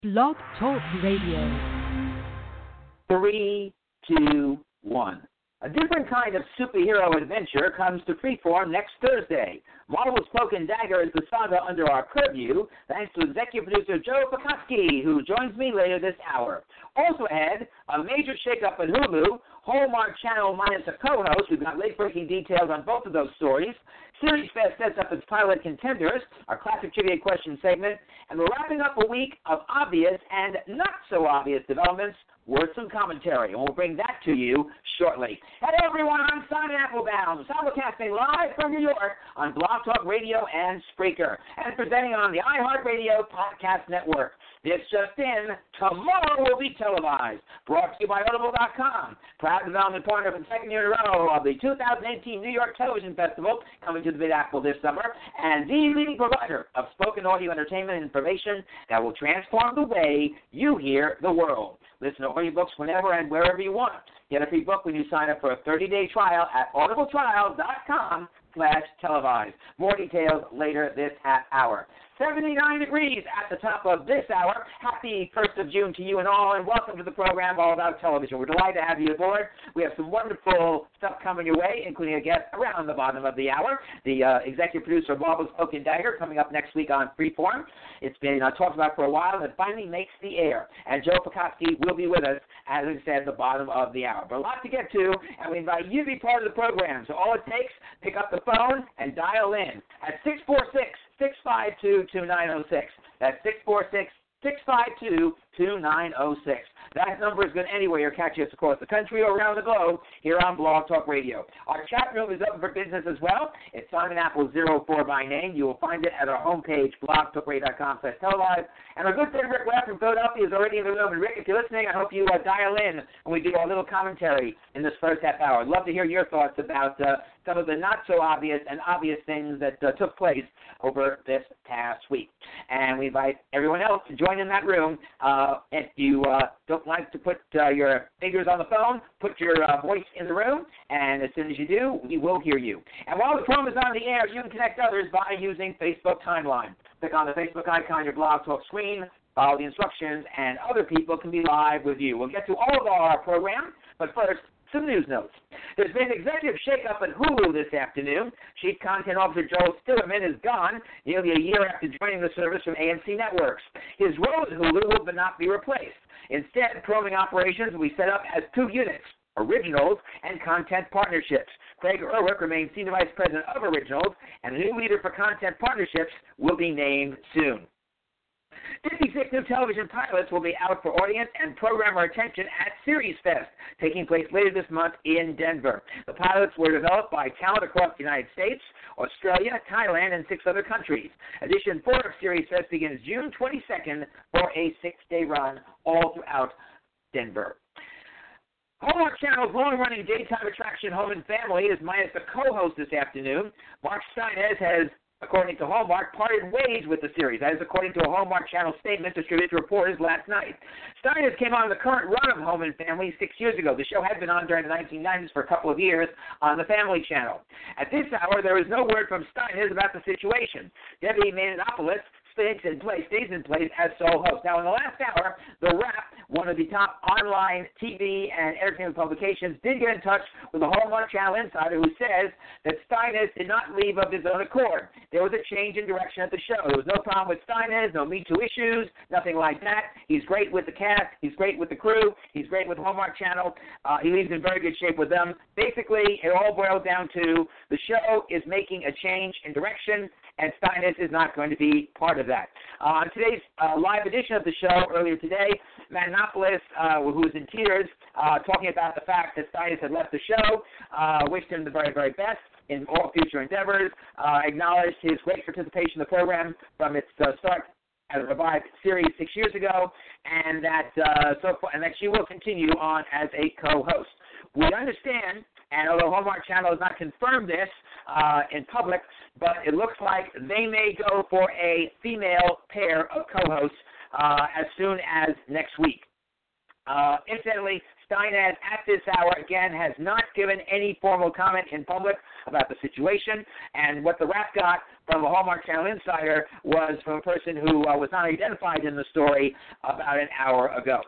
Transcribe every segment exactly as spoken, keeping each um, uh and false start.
Blog Talk Radio. Three, two, one. A different kind of superhero adventure comes to Freeform next Thursday. Marvel Cloak and Dagger is the saga under our purview, thanks to executive producer Joe Pikotsky, who joins me later this hour. Also ahead, a major shakeup at Hulu, Hallmark Channel minus a co-host. We've got late-breaking details on both of those stories. Series Fest sets up its pilot contenders, our classic trivia question segment, and we're wrapping up a week of obvious and not-so-obvious developments worth some commentary, and we'll bring that to you shortly. Hello, everyone. I'm Simon Applebaum, simulcasting live from New York on Blog Talk Radio and Spreaker, and presenting on the iHeartRadio Podcast Network. This just in, tomorrow will be televised. Brought to you by Audible dot com. Proud development partner for the second year in a row of the two thousand eighteen New York Television Festival, coming to the Big Apple this summer, and the leading provider of spoken audio entertainment and information that will transform the way you hear the world. Listen to audiobooks whenever and wherever you want. Get a free book when you sign up for a thirty-day trial at audibletrial dot com slash televised. More details later this half hour. seventy-nine degrees at the top of this hour. Happy first of June to you and all, and welcome to the program All About Television. We're delighted to have you aboard. We have some wonderful stuff coming your way, including a guest around the bottom of the hour, the uh, executive producer of Marvel Cloak and Dagger, coming up next week on Freeform. It's been uh, talked about for a while, and it finally makes the air. And Joe Pikotsky will be with us, as I said, at the bottom of the hour. But a lot to get to, and we invite you to be part of the program. So all it takes, pick up the phone and dial in at six four six, six five two, two nine zero six. That's six four six, six five two, two nine zero six. That number is good anywhere you're catching us across the country or around the globe here on Blog Talk Radio. Our chat room is open for business as well. It's Simon Apple zero four by name. You will find it at our homepage, blog talk radio dot com slash televised. And our good friend Rick Webb from Philadelphia is already in the room. And Rick, if you're listening, I hope you uh, dial in when we do our little commentary in this first half hour. I'd love to hear your thoughts about uh, some of the not-so-obvious and obvious things that uh, took place over this past week. And we invite everyone else to join in that room. Uh, if you uh, don't like to put uh, your fingers on the phone, put your uh, voice in the room, and as soon as you do, we will hear you. And while the program is on the air, you can connect others by using Facebook Timeline. Click on the Facebook icon on your Blog Talk screen, follow the instructions, and other people can be live with you. We'll get to all of our program, but first, some news notes. There's been an executive shakeup at Hulu this afternoon. Chief Content Officer Joel Stillerman is gone nearly a year after joining the service from A M C Networks. His role at Hulu will not be replaced. Instead, programming operations will be set up as two units, originals and content partnerships. Craig Erwick remains Senior Vice President of Originals, and the new leader for content partnerships will be named soon. fifty-six new television pilots will be out for audience and programmer attention at Series Fest, taking place later this month in Denver. The pilots were developed by talent across the United States, Australia, Thailand, and six other countries. Edition four of Series Fest begins June twenty-second for a six-day run all throughout Denver. Hallmark Channel's long-running daytime attraction Home and Family is minus a co-host this afternoon. Mark Steinez has, according to Hallmark, parted ways with the series. That is according to a Hallmark Channel statement distributed to reporters last night. Steiners came on the current run of Home and Family six years ago. The show had been on during the nineteen nineties for a couple of years on the Family Channel. At this hour, there is no word from Steiners about the situation. Debbie Manopoulos stays in place, stays in place as sole host. Now, in the last hour, The Wrap, one of the top online T V and entertainment publications, did get in touch with the Hallmark Channel insider who says that Steiners did not leave of his own accord. There was a change in direction at the show. There was no problem with Steiners, no Me Too issues, nothing like that. He's great with the cast. He's great with the crew. He's great with Hallmark Channel. Uh, he leaves in very good shape with them. Basically, it all boils down to the show is making a change in direction, and Steiners is not going to be part of that. Uh, on today's uh, live edition of the show earlier today, Manopoulos, uh, who was in tears, uh, talking about the fact that Steiners had left the show, uh, wished him the very, very best in all future endeavors, uh, acknowledged his great participation in the program from its uh, start as a revived series six years ago, and that uh, so far, and that she will continue on as a co-host. We understand, and although Hallmark Channel has not confirmed this uh, in public, but it looks like they may go for a female pair of co-hosts uh, as soon as next week. Uh, incidentally, Steinaz at this hour, again, has not given any formal comment in public about the situation, and what the wrap got from a Hallmark Channel insider was from a person who uh, was not identified in the story about an hour ago.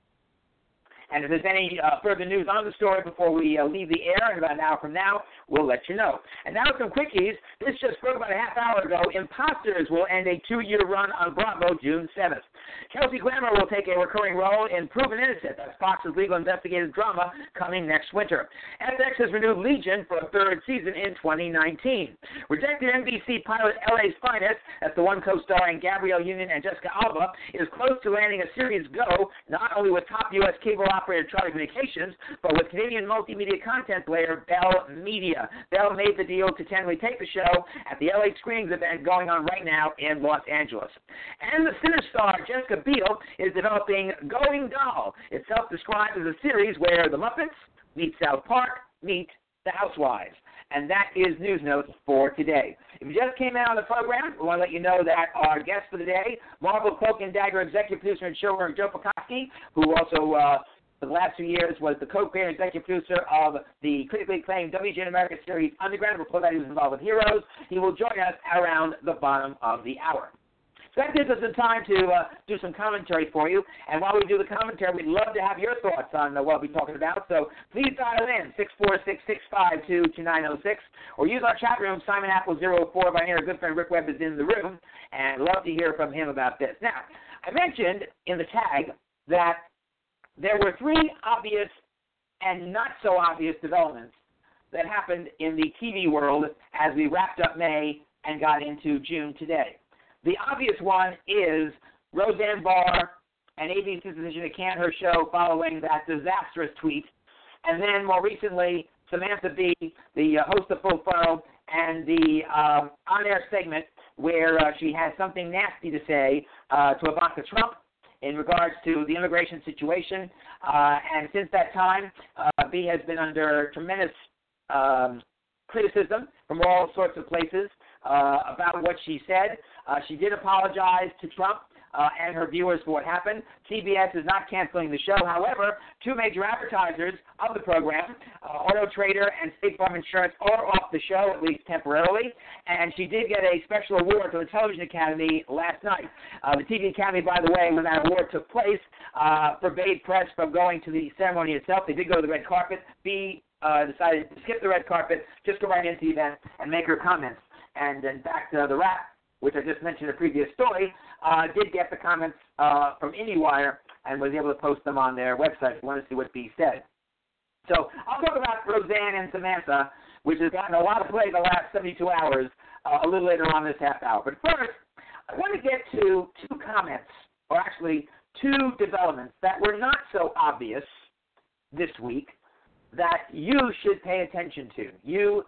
And if there's any uh, further news on the story before we uh, leave the air in about an hour from now, we'll let you know. And now some quickies. This just broke about a half hour ago. Imposters will end a two-year run on Bravo June seventh. Kelsey Grammer will take a recurring role in Proven Innocent. That's Fox's legal investigative drama coming next winter. F X has renewed Legion for a third season in twenty nineteen. Rejected N B C pilot L A's Finest, that's the one co-starring Gabrielle Union and Jessica Alba, is close to landing a series go, not only with top U S cable operator Charter Communications, but with Canadian multimedia content player Bell Media. Bell made the deal to tentatively take the show at the L A Screenings event going on right now in Los Angeles. And the Sinner star Jessica Biel is developing Going Doll. It's self-described as a series where the Muppets meet South Park, meet the Housewives. And that is News Notes for today. If you just came out on the program, we want to let you know that our guest for the day, Marvel Cloak and Dagger executive producer and showrunner Joe Pekowski, who also uh, for the last few years was the co-creator and executive producer of the critically acclaimed W G N America series Underground. Before that, he was involved with Heroes. He will join us around the bottom of the hour. So that gives us some time to uh, do some commentary for you. And while we do the commentary, we'd love to have your thoughts on uh, what we're talking about. So please dial in, six four six, six five two, two nine zero six, or use our chat room, Simon Apple zero four. By here, our good friend Rick Webb is in the room, and love to hear from him about this. Now, I mentioned in the tag that there were three obvious and not so obvious developments that happened in the T V world as we wrapped up May and got into June today. The obvious one is Roseanne Barr and A B C's decision to can her show following that disastrous tweet. And then more recently, Samantha Bee, the uh, host of Full Furled, and the um, on-air segment where uh, she has something nasty to say uh, to Ivanka Trump in regards to the immigration situation. Uh, and since that time, uh, Bee has been under tremendous um, criticism from all sorts of places uh, about what she said. Uh, she did apologize to Trump uh, and her viewers for what happened. C B S is not canceling the show. However, two major advertisers of the program, uh, Auto Trader and State Farm Insurance, are off the show, at least temporarily. And she did get a special award from the Television Academy last night. Uh, the T V Academy, by the way, when that award took place, uh, forbade press from going to the ceremony itself. They did go to the red carpet. B uh, decided to skip the red carpet, just go right into the event and make her comments. And then back to the wrap, which I just mentioned in a previous story, uh, did get the comments uh, from IndieWire and was able to post them on their website if you want to see what B said. So I'll talk about Roseanne and Samantha, which has gotten a lot of play the last seventy-two hours, uh, a little later on this half hour. But first, I want to get to two comments, or actually two developments that were not so obvious this week that you should pay attention to, you,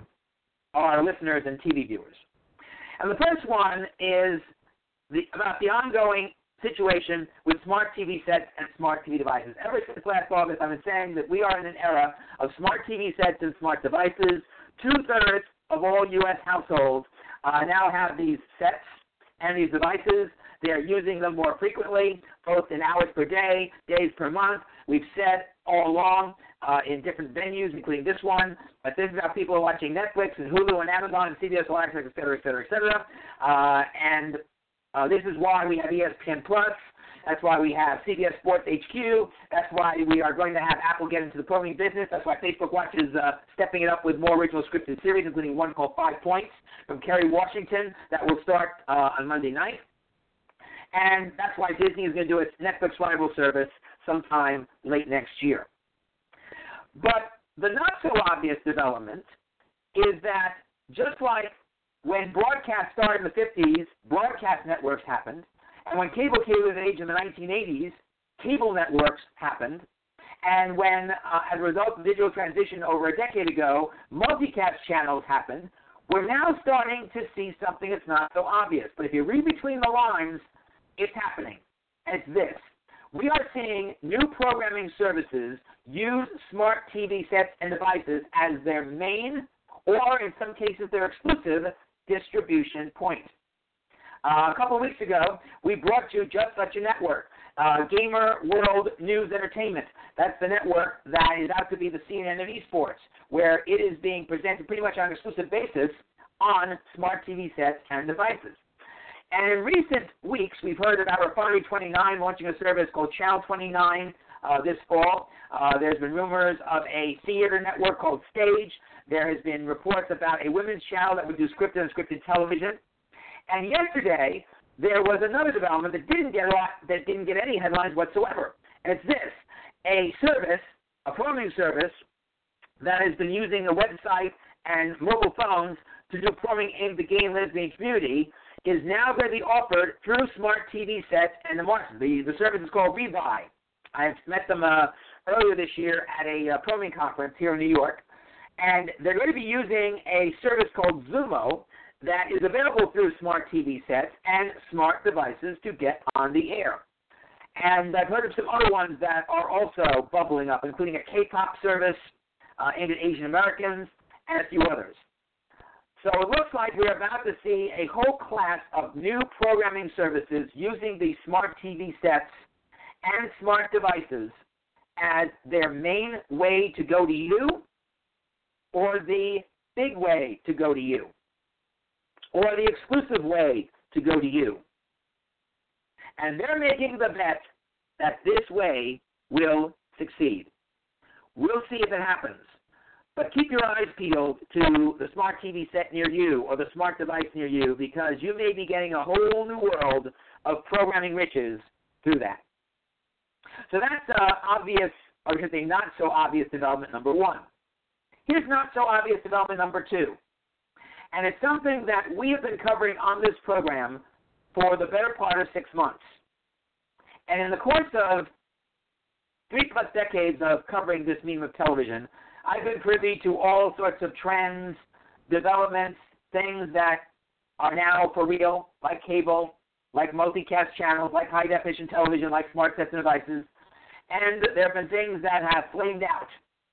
our listeners and T V viewers. And the first one is the, about the ongoing situation with smart T V sets and smart T V devices. Ever since last August, I've been saying that we are in an era of smart T V sets and smart devices. Two-thirds of all U S households uh, now have these sets and these devices. They are using them more frequently, both in hours per day, days per month. We've said all along uh, in different venues, including this one, but this is how people are watching Netflix and Hulu and Amazon and C B S All Access, et cetera, et cetera, et cetera. Uh, and uh, this is why we have E S P N Plus. That's why we have C B S Sports H Q. That's why we are going to have Apple get into the programming business. That's why Facebook Watch is uh, stepping it up with more original scripted series, including one called Five Points from Kerry Washington that will start uh, on Monday night. And that's why Disney is going to do its Netflix rival service sometime late next year. But the not-so-obvious development is that just like when broadcast started in the fifties, broadcast networks happened, and when cable came of age in the nineteen eighties, cable networks happened, and when, uh, as a result of digital transition over a decade ago, multicast channels happened, we're now starting to see something that's not so obvious. But if you read between the lines, it's happening. And it's this. We are seeing new programming services use smart T V sets and devices as their main, or in some cases their exclusive, distribution point. Uh, a couple of weeks ago, we brought you Just Such a Network. Uh, Gamer World News Entertainment. That's the network that is out to be the C N N of esports, where it is being presented pretty much on an exclusive basis on smart T V sets and devices. And in recent weeks, we've heard about Refinery twenty-nine launching a service called Channel twenty-nine uh, this fall. Uh, there's been rumors of a theater network called Stage. There has been reports about a women's channel that would do scripted and scripted television. And yesterday, there was another development that didn't get a lot, that didn't get any headlines whatsoever. And it's this: a service, a programming service, that has been using a website and mobile phones to do programming in the gay and lesbian community is now going to be offered through smart T V sets and the markets. The, the service is called Rebuy. I have met them uh, earlier this year at a uh, programming conference here in New York, and they're going to be using a service called Zumo that is available through smart T V sets and smart devices to get on the air. And I've heard of some other ones that are also bubbling up, including a K-pop service uh, aimed at Asian Americans and a few others. So it looks like we're about to see a whole class of new programming services using the smart T V sets and smart devices as their main way to go to you, or the big way to go to you, or the exclusive way to go to you. And they're making the bet that this way will succeed. We'll see if it happens. But keep your eyes peeled to the smart T V set near you or the smart device near you, because you may be getting a whole new world of programming riches through that. So that's uh, obvious, or I should say not so obvious development number one. Here's not so obvious development number two. And it's something that we have been covering on this program for the better part of six months. And in the course of three plus decades of covering this medium of television, I've been privy to all sorts of trends, developments, things that are now for real, like cable, like multicast channels, like high-definition television, like smart sets and devices. And there have been things that have flamed out.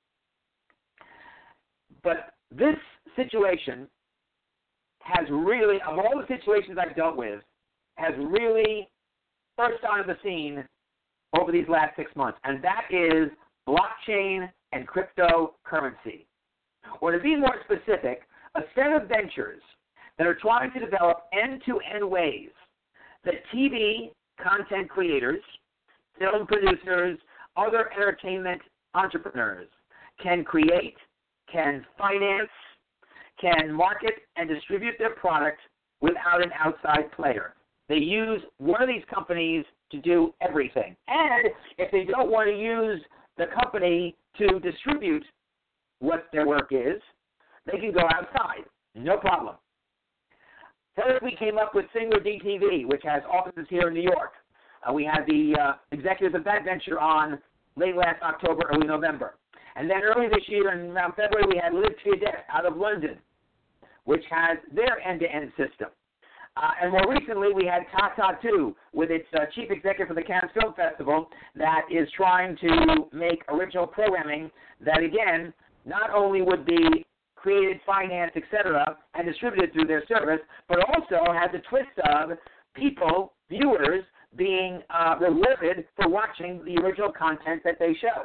But this situation has really, of all the situations I've dealt with, has really burst onto the scene over these last six months, and that is blockchain and cryptocurrency. Or to be more specific, a set of ventures that are trying to develop end-to-end ways that T V content creators, film producers, other entertainment entrepreneurs can create, can finance, can market and distribute their product without an outside player. They use one of these companies to do everything. And if they don't want to use the company to distribute what their work is, they can go outside. No problem. First, we came up with Singular D T V, which has offices here in New York. Uh, we had the uh, executives of that venture on late last October, early November. And then early this year, in around February, we had Live Triadet out of London, which has their end-to-end system. Uh, and more recently, we had Tata two with its uh, chief executive for the Cannes Film Festival that is trying to make original programming that, again, not only would be created, financed, et cetera, and distributed through their service, but also has a twist of people, viewers, being uh, rewarded for watching the original content that they show.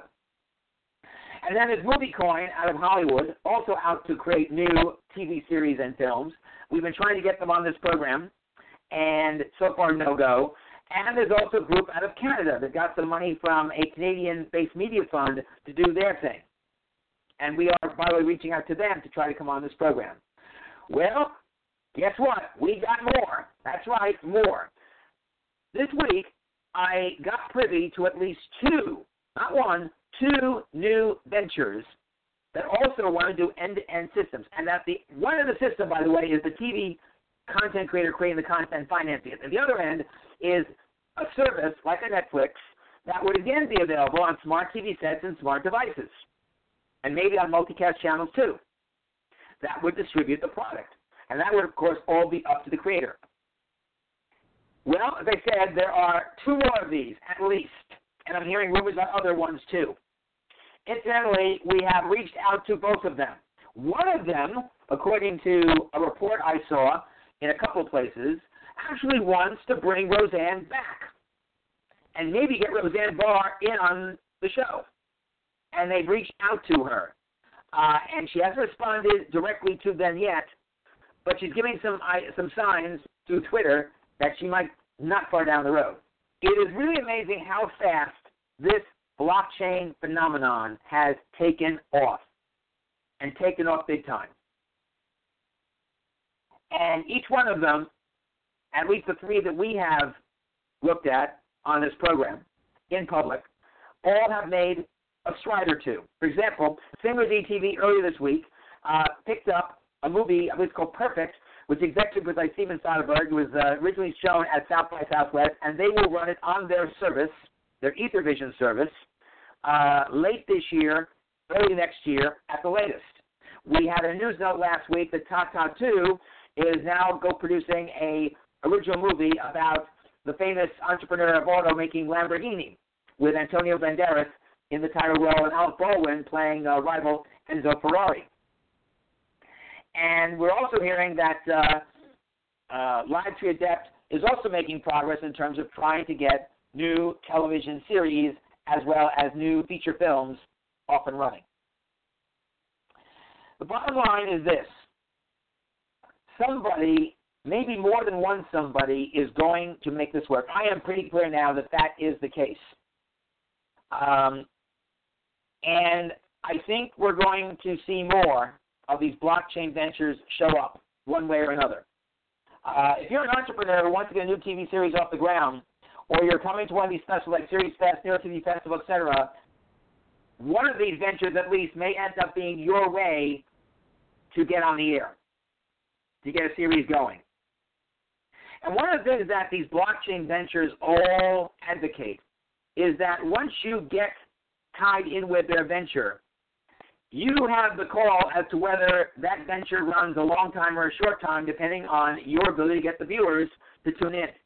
And then there's MovieCoin out of Hollywood, also out to create new T V series and films. We've been trying to get them on this program, and so far no go. And there's also a group out of Canada that got some money from a Canadian-based media fund to do their thing. And we are, by the way, reaching out to them to try to come on this program. Well, guess what? We got more. That's right, more. This week, I got privy to at least two, not one, two new ventures that also want to do end-to-end systems. And that the one of the system, by the way, is the T V content creator creating the content and financing it. And the other end is a service like a Netflix that would again be available on smart T V sets and smart devices, and maybe on multicast channels too, that would distribute the product. And that would, of course, all be up to the creator. Well, as I said, there are two more of these at least, and I'm hearing rumors about other ones too. Incidentally, we have reached out to both of them. One of them, according to a report I saw in a couple places, actually wants to bring Roseanne back. and maybe get Roseanne Barr in on the show. And they've reached out to her. Uh, and she hasn't responded directly to them yet, but she's giving some some signs through Twitter that she might not far down the road. It is really amazing how fast this blockchain phenomenon has taken off, and taken off big time. And each one of them, at least the three that we have looked at on this program in public, all have made a stride or two. For example, Singers E T V earlier this week uh, picked up a movie, I believe it's called Perfect, which is executive by Steven Soderbergh. It was uh, originally shown at South by Southwest, and they will run it on their service, their EtherVision service, uh, late this year, early next year at the latest. We had a news note last week that Tata two is now co-producing a original movie about the famous entrepreneur of auto-making Lamborghini, with Antonio Banderas in the title role and Alec Baldwin playing uh, rival Enzo Ferrari. And we're also hearing that uh, uh, Live Tree Adept is also making progress in terms of trying to get new television series as well as new feature films off and running. The bottom line is this. Somebody, maybe more than one somebody, is going to make this work. I am pretty clear now that that is the case. Um, and I think we're going to see more of these blockchain ventures show up one way or another. Uh, if you're an entrepreneur who wants to get a new T V series off the ground, or you're coming to one of these festivals like Series Fest, Nero T V Festival, et cetera, one of these ventures at least may end up being your way to get on the air, to get a series going. And one of the things that these blockchain ventures all advocate is that once you get tied in with their venture, you have the call as to whether that venture runs a long time or a short time, depending on your ability to get the viewers to tune in.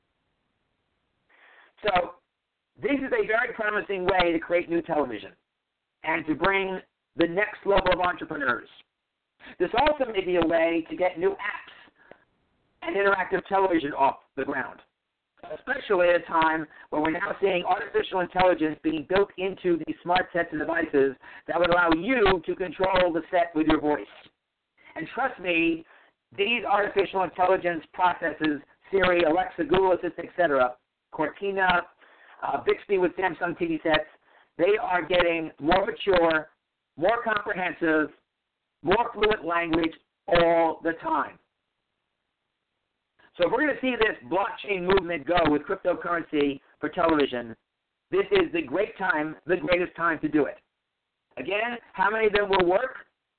So this is a very promising way to create new television and to bring the next level of entrepreneurs. This also may be a way to get new apps and interactive television off the ground, especially at a time when we're now seeing artificial intelligence being built into these smart sets and devices that would allow you to control the set with your voice. And trust me, these artificial intelligence processes, Siri, Alexa, Google Assistant, et cetera, Cortina, uh, Bixby with Samsung T V sets, they are getting more mature, more comprehensive, more fluent language all the time. So if we're going to see this blockchain movement go with cryptocurrency for television, this is the great time, the greatest time to do it. Again, how many of them will work?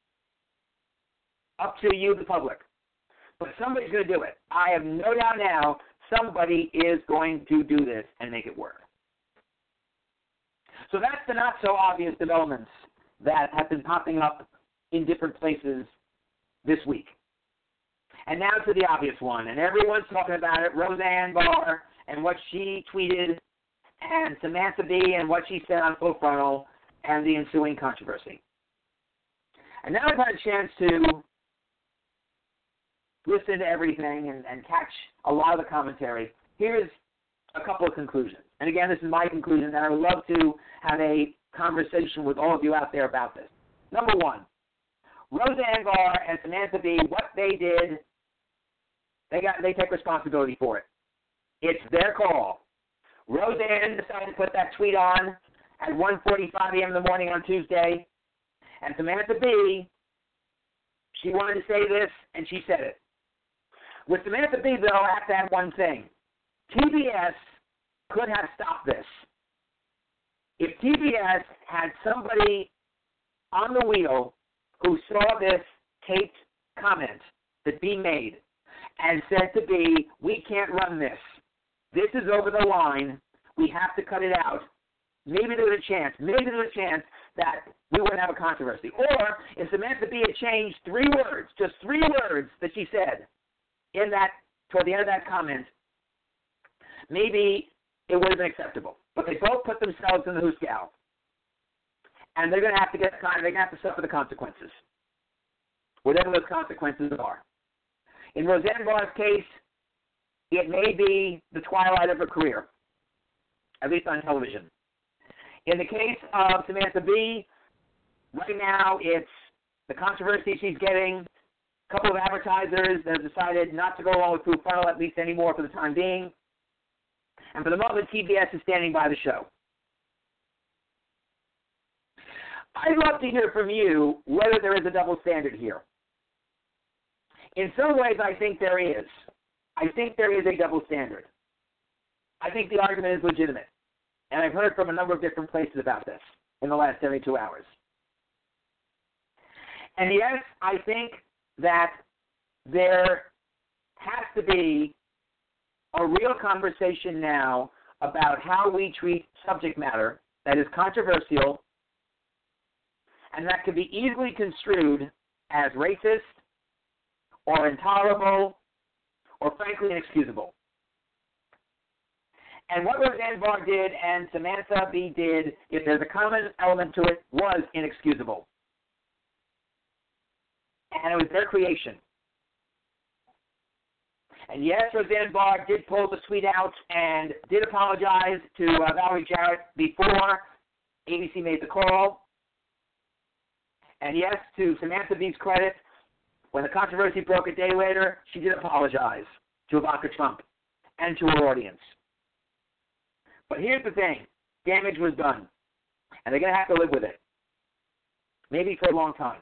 Up to you, the public. But somebody's going to do it. I have no doubt now somebody is going to do this and make it work. So that's the not-so-obvious developments that have been popping up in different places this week. And now to the obvious one, and everyone's talking about it, Roseanne Barr and what she tweeted, and Samantha Bee and what she said on Full Frontal, and the ensuing controversy. And now I've had a chance to listen to everything and, and catch a lot of the commentary. Here's a couple of conclusions. And again, this is my conclusion, and I would love to have a conversation with all of you out there about this. Number one, Roseanne Barr and Samantha Bee, what they did, they got they take responsibility for it. It's their call. Roseanne decided to put that tweet on at one forty-five a.m. in the morning on Tuesday, and Samantha Bee, she wanted to say this, and she said it. With Samantha Bee, though, I have to add one thing. T B S could have stopped this. If T B S had somebody on the wheel who saw this taped comment that Bee made and said to Bee, we can't run this. This is over the line. We have to cut it out. Maybe there was a chance. Maybe there was a chance that we wouldn't have a controversy. Or if Samantha Bee had changed three words, just three words that she said in that, toward the end of that comment, maybe it would have been acceptable. But they both put themselves in the hoosgow. And they're going to have to get they're going to have to suffer the consequences, whatever those consequences are. In Roseanne Barr's case, it may be the twilight of her career. at least on television. In the case of Samantha Bee, right now it's the controversy she's getting. A couple of advertisers that have decided not to go along with Blue Funnel, at least anymore for the time being. And for the moment, T B S is standing by the show. I'd love to hear from you whether there is a double standard here. In some ways, I think there is. I think there is a double standard. I think the argument is legitimate. And I've heard from a number of different places about this in the last seventy-two hours. And yes, I think that there has to be a real conversation now about how we treat subject matter that is controversial and that can be easily construed as racist or intolerable or frankly inexcusable. And what Roseanne Barr did and Samantha Bee did, if there's a common element to it, was inexcusable. And it was their creation. And yes, Roseanne Barr did pull the tweet out and did apologize to uh, Valerie Jarrett before A B C made the call. And yes, to Samantha Bee's credit, when the controversy broke a day later, she did apologize to Ivanka Trump and to her audience. But here's the thing. Damage was done. And they're going to have to live with it. Maybe for a long time.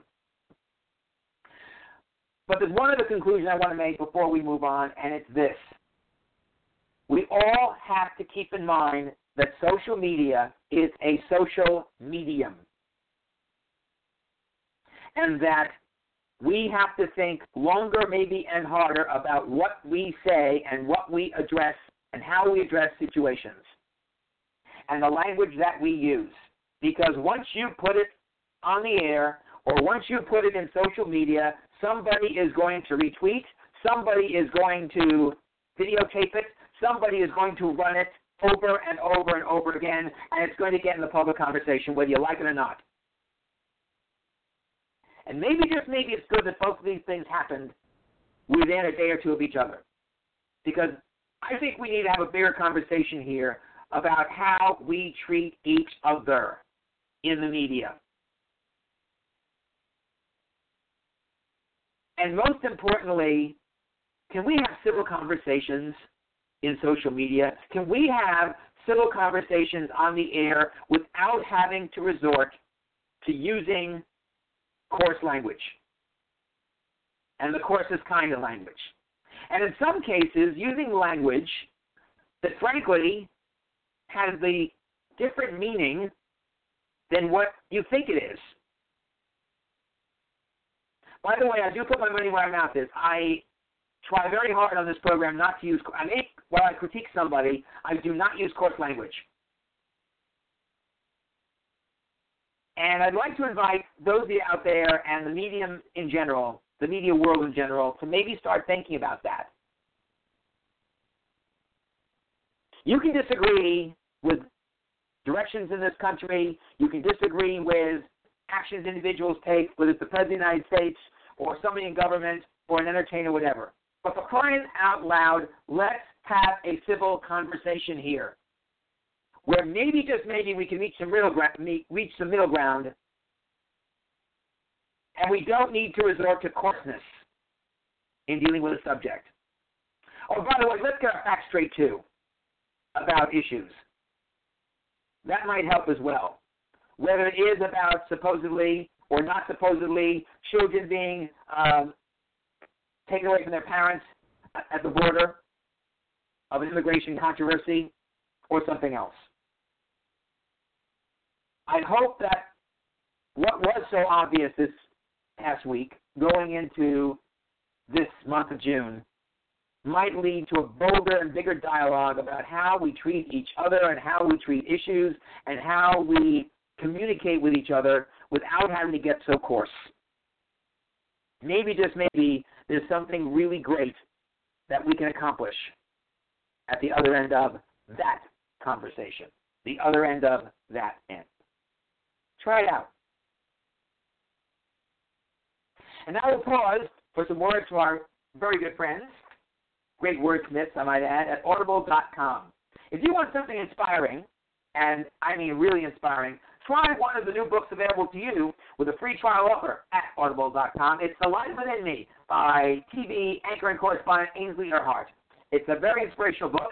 But there's one other conclusion I want to make before we move on, and it's this. We all have to keep in mind that social media is a social medium. And that we have to think longer, maybe, and harder about what we say and what we address and how we address situations and the language that we use. Because once you put it on the air or once you put it in social media, somebody is going to retweet, somebody is going to videotape it, somebody is going to run it over and over and over again, and it's going to get in the public conversation whether you like it or not. And maybe, just maybe, it's good that both of these things happened within a day or two of each other. Because I think we need to have a bigger conversation here about how we treat each other in the media. And most importantly, can we have civil conversations in social media? Can we have civil conversations on the air without having to resort to using coarse language and the coarsest kind of language? And in some cases, using language that frankly has the different meaning than what you think it is. By the way, I do put my money where my mouth is. I try very hard on this program not to use, I make, while I critique somebody, I do not use coarse language. And I'd like to invite those of you out there and the medium in general, the media world in general, to maybe start thinking about that. You can disagree with directions in this country. You can disagree with actions individuals take, whether it's the President of the United States or somebody in government or an entertainer, whatever. But for crying out loud, let's have a civil conversation here, where maybe, just maybe, we can reach some middle ground, reach some middle ground, and we don't need to resort to coarseness in dealing with a subject. Oh, by the way, let's get our facts straight, too, about issues. That might help as well. Whether it is about supposedly or not supposedly children being um, taken away from their parents at the border of an immigration controversy or something else. I hope that what was so obvious this past week, going into this month of June, might lead to a bolder and bigger dialogue about how we treat each other and how we treat issues and how we communicate with each other without having to get so coarse. Maybe, just maybe, there's something really great that we can accomplish at the other end of that conversation, the other end of that end. Try it out. And now we'll pause for some words from our very good friends, great wordsmiths, I might add, at audible dot com. If you want something inspiring, and I mean really inspiring, try one of the new books available to you with a free trial offer at audible dot com. It's The Light Within Me by T V anchor and correspondent Ainsley Earhart. It's a very inspirational book,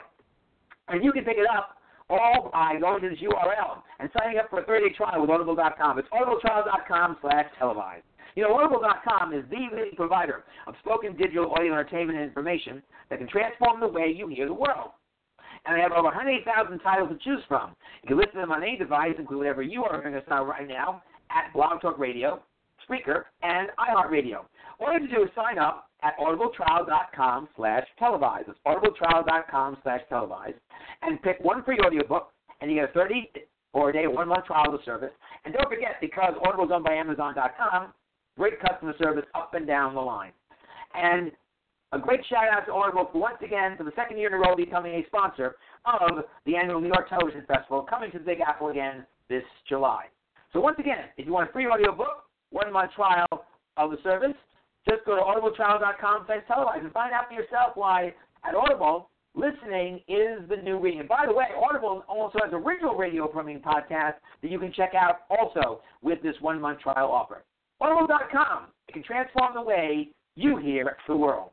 and you can pick it up all by going to this U R L and signing up for a thirty-day trial with audible dot com. It's audible trial dot com slash televised. You know, audible dot com is the leading provider of spoken digital audio entertainment and information that can transform the way you hear the world. And they have over one hundred eight thousand titles to choose from. You can listen to them on any device, including whatever you are hearing us now right now, at Blog Talk Radio, Spreaker, and iHeartRadio. All you have to do is sign up at audible trial dot com slash televised. It's audible trial dot com slash televised. And pick one free audiobook, and you get a thirty or a day, one-month trial of the service. And don't forget, because Audible is owned by Amazon dot com, great customer service up and down the line. And a great shout-out to Audible for once again, for the second year in a row, becoming a sponsor of the annual New York Television Festival, coming to the Big Apple again this July. So once again, if you want a free audiobook, one-month trial of the service, just go to audible trial dot com slash televised and find out for yourself why, at Audible, listening is the new reading. And by the way, Audible also has original radio programming podcasts that you can check out also with this one-month trial offer. audible dot com. It can transform the way you hear the world.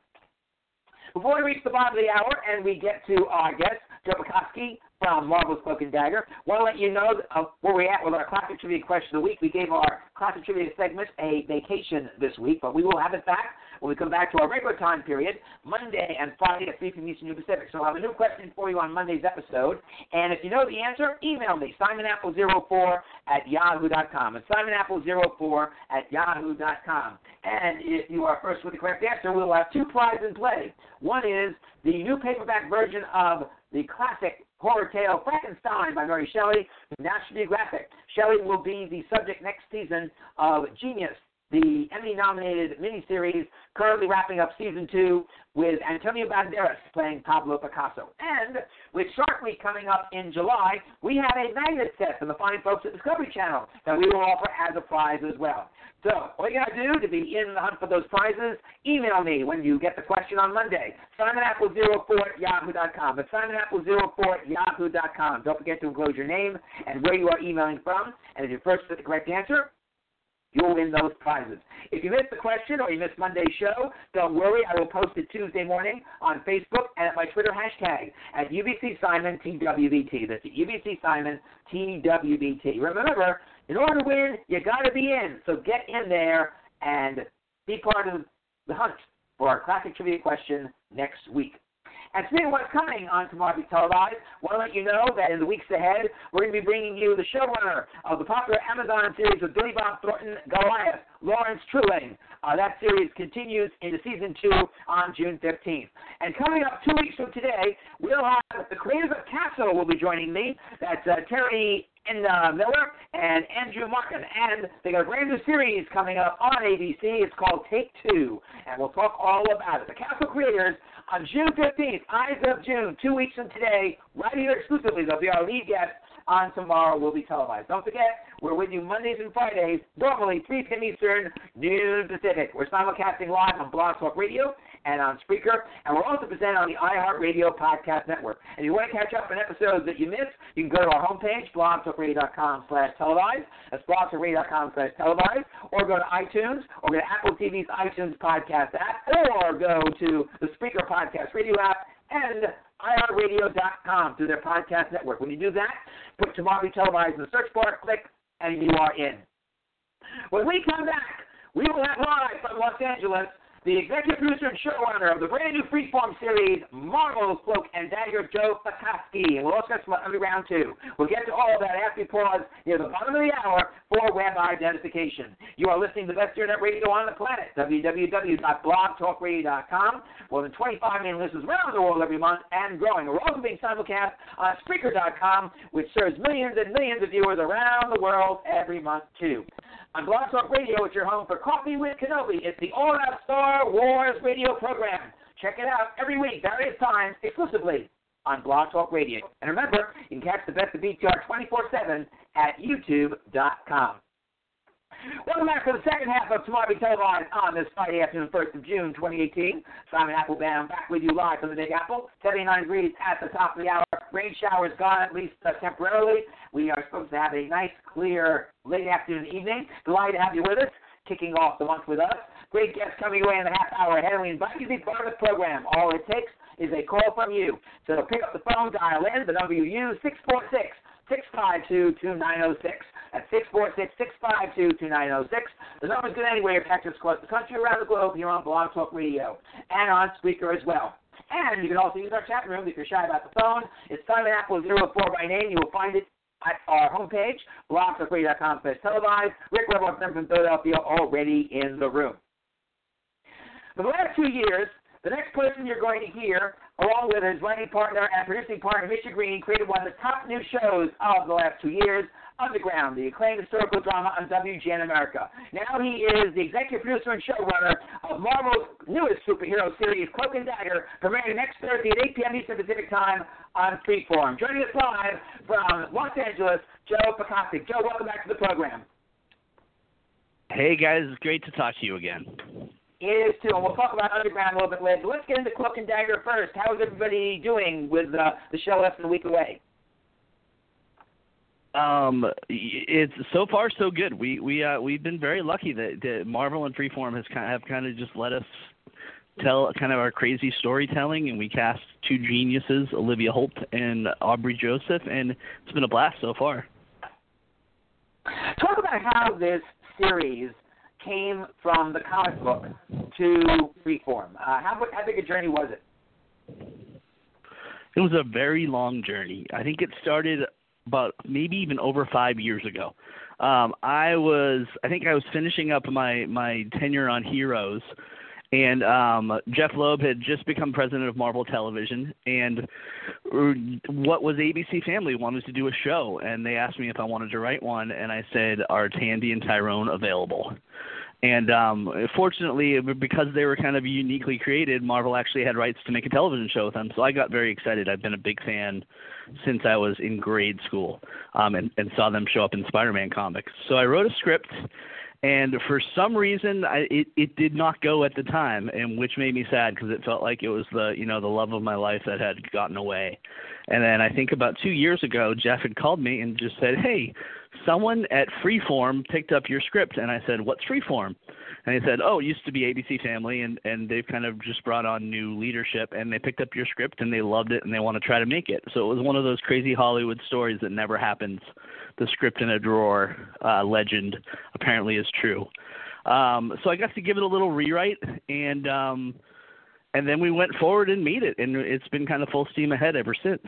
Before we reach the bottom of the hour and we get to our guest, Joe Pikoski from Marvel's Cloak and Dagger, I want to let you know uh, where we're at with our Classic Trivia Question of the Week. We gave our Classic Trivia segment a vacation this week, but we will have it back when we come back to our regular time period, Monday and Friday at three p.m. Eastern Pacific. So I'll have a new question for you on Monday's episode. And if you know the answer, email me, simon apple zero four at yahoo dot com. It's simon apple zero four at yahoo dot com. And if you are first with the correct answer, we'll have two prizes in play. One is the new paperback version of the classic horror tale Frankenstein by Mary Shelley from National Geographic. Shelley will be the subject next season of Genius, the Emmy-nominated miniseries, currently wrapping up season two with Antonio Banderas playing Pablo Picasso. And with Shark Week coming up in July, we have a magnet set from the fine folks at Discovery Channel that we will offer as a prize as well. So all you got to do to be in the hunt for those prizes, email me when you get the question on Monday, simon apple zero four at yahoo dot com. It's simon apple zero four at yahoo dot com. Don't forget to enclose your name and where you are emailing from. And if you're first with the correct answer, you'll win those prizes. If you missed the question or you missed Monday's show, don't worry. I will post it Tuesday morning on Facebook and at my Twitter hashtag at U B C Simon T W B T. That's U B C Simon T W B T. Remember, in order to win, you got to be in. So get in there and be part of the hunt for our Classic Trivia question next week. And speaking of what's coming on Tomorrow Be Televised, I want to let you know that in the weeks ahead, we're going to be bringing you the showrunner of the popular Amazon series with Billy Bob Thornton, Goliath, Lawrence Trulane. Uh, that series continues into season two on June fifteenth. And coming up two weeks from today, we'll have the creators of Castle will be joining me. That's uh, Terry and, uh, Miller and Andrew Martin. And they got a brand new series coming up on A B C. It's called Take Two. And we'll talk all about it. The Castle creators on June fifteenth, Eyes of June, two weeks from today, right here exclusively. They'll be our lead guest on Tomorrow Will Be Televised. Don't forget, we're with you Mondays and Fridays, normally three p.m. Eastern, noon Pacific. We're simulcasting live on Blog Talk Radio and on Spreaker, and we're also presented on the iHeartRadio Podcast Network. And if you want to catch up on episodes that you missed, you can go to our homepage, blog talk radio dot com slash televised. That's blog talk radio dot com slash televised, or go to iTunes, or go to Apple T V's iTunes Podcast app, or go to the Spreaker Podcast Radio app, and i heart radio dot com through their podcast network. When you do that, put Tomorrow Be Televised in the search bar, click, and you are in. When we come back, we will have live from Los Angeles the executive producer and showrunner of the brand new Freeform series, Marvel's Cloak and Dagger, Joe Pikoski. And we'll also get some every round two. We'll get to all of that after we pause near the bottom of the hour for web identification. You are listening to the best internet radio on the planet, w w w dot blog talk radio dot com. More than twenty-five million listeners around the world every month and growing. We're also being simulcast on Spreaker dot com, which serves millions and millions of viewers around the world every month, too. On Blog Talk Radio, it's your home for Coffee with Kenobi. It's the all-out Star Wars radio program. Check it out every week, various times, exclusively on Blog Talk Radio. And remember, you can catch the best of B T R twenty-four seven at youtube dot com. Welcome back to the second half of Tomorrow Be Televised on this Friday afternoon, first of June, twenty eighteen. Simon Applebaum back with you live from the Big Apple. seventy-nine degrees at the top of the hour. rain shower is gone, at least uh, temporarily. We are supposed to have a nice, clear, late afternoon evening. Delighted to have you with us, kicking off the month with us. Great guests coming away in the half hour ahead, and we invite you to be part of the program. All it takes is a call from you. So pick up the phone, dial in, the number you use, six four six, six five two, two nine zero six. That's six four six, six five two, two nine zero six. The number's good anywhere. You practice across the country, around the globe, here on Blog Talk Radio, and on Spreaker as well. And you can also use our chat room if you're shy about the phone. It's Simon Apple zero four by name. You will find it at our homepage, blog talk radio dot com slash televised. Rick Webber from Philadelphia already in the room. For the last two years, the next person you're going to hear, along with his writing partner and producing partner, Misha Green, created one of the top new shows of the last two years, Underground, the acclaimed historical drama on W G N America. Now he is the executive producer and showrunner of Marvel's newest superhero series, Cloak and Dagger, premiering next Thursday at eight p.m. Eastern Pacific Time on Freeform. Joining us live from Los Angeles, Joe Pakosik. Joe, welcome back to the program. Hey, guys. It's great to talk to you again. It is, too, and we'll talk about Underground a little bit later. But let's get into Cloak and Dagger first. How is everybody doing with uh, the show less than a week away? Um, it's so far so good. We we uh, we've been very lucky that, that Marvel and Freeform has kind of, have kind of just let us tell kind of our crazy storytelling, and we cast two geniuses, Olivia Holt and Aubrey Joseph, and it's been a blast so far. Talk about how this series came from the comic book to Freeform. Uh, how how big a journey was it? It was a very long journey. I think it started about maybe even over five years ago. Um, I was, I think I was finishing up my, my tenure on Heroes, and um, Jeff Loeb had just become president of Marvel Television, and what was A B C Family wanted to do a show, and they asked me if I wanted to write one, and I said, are Tandy and Tyrone available? And um, fortunately, because they were kind of uniquely created, Marvel actually had rights to make a television show with them. So I got very excited. I've been a big fan since I was in grade school um, and, and saw them show up in Spider-Man comics. So I wrote a script, and for some reason, I, it, it did not go at the time, and which made me sad because it felt like it was the you know the love of my life that had gotten away. And then I think about two years ago, Jeff had called me and just said, hey, someone at Freeform picked up your script. And I said, what's Freeform? And he said, oh, it used to be A B C Family, and, and they've kind of just brought on new leadership, and they picked up your script, and they loved it, and they want to try to make it. So it was one of those crazy Hollywood stories that never happens. The script in a drawer uh, legend apparently is true. Um, so I got to give it a little rewrite, and um, and then we went forward and made it, and it's been kind of full steam ahead ever since.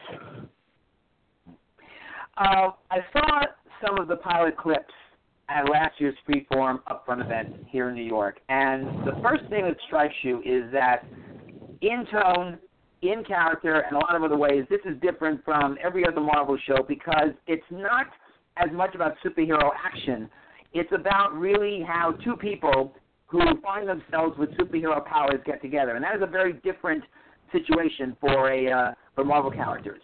Uh, I saw some of the pilot clips at last year's Freeform Upfront event here in New York, and the first thing that strikes you is that in tone, in character, and a lot of other ways, this is different from every other Marvel show because it's not as much about superhero action. It's about really how two people who find themselves with superhero powers get together, and that is a very different situation for a uh, for Marvel characters.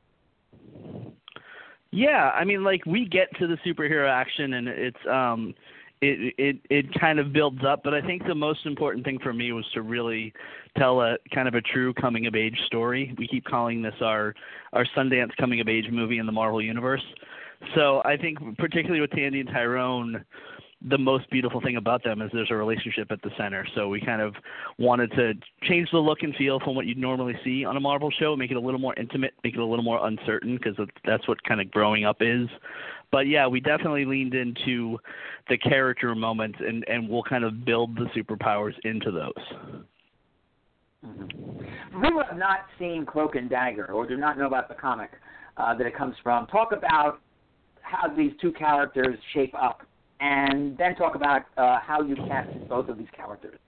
Yeah, I mean, like, we get to the superhero action, and it's um, it it it kind of builds up. But I think the most important thing for me was to really tell a kind of a true coming of age story. We keep calling this our our Sundance coming of age movie in the Marvel universe. So I think particularly with Tandy and Tyrone, the most beautiful thing about them is there's a relationship at the center. So we kind of wanted to change the look and feel from what you'd normally see on a Marvel show, make it a little more intimate, make it a little more uncertain, because that's what kind of growing up is. But, yeah, we definitely leaned into the character moments, and, and we'll kind of build the superpowers into those. Mm-hmm. For people who have not seen Cloak and Dagger or do not know about the comic uh, that it comes from, talk about how these two characters shape up, and then talk about uh, how you cast both of these characters.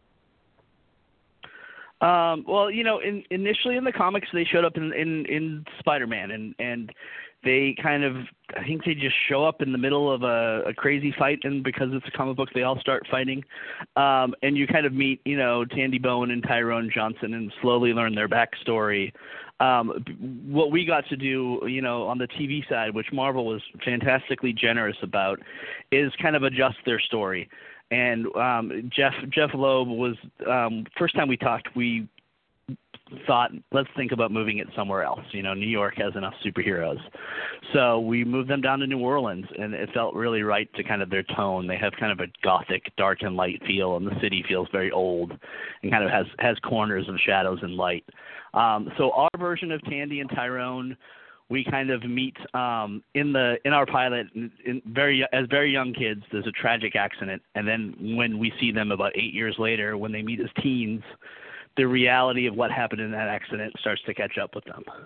Um, well, you know, in, initially in the comics, they showed up in, in, in Spider-Man, and, and they kind of, I think they just show up in the middle of a, a crazy fight, and because it's a comic book, they all start fighting. Um, and you kind of meet, you know, Tandy Bowen and Tyrone Johnson and slowly learn their backstory. Um, what we got to do, you know, on the T V side, which Marvel was fantastically generous about, is kind of adjust their story. And um, Jeff Jeff Loeb was um, first time we talked, we thought, let's think about moving it somewhere else. You know, New York has enough superheroes. So we moved them down to New Orleans, and it felt really right to kind of their tone. They have kind of a gothic, dark and light feel, and the city feels very old and kind of has, has corners of shadows and light. Um, so our version of Tandy and Tyrone, we kind of meet um, in the in our pilot in, in very as very young kids. There's a tragic accident, and then when we see them about eight years later, when they meet as teens, the reality of what happened in that accident starts to catch up with them.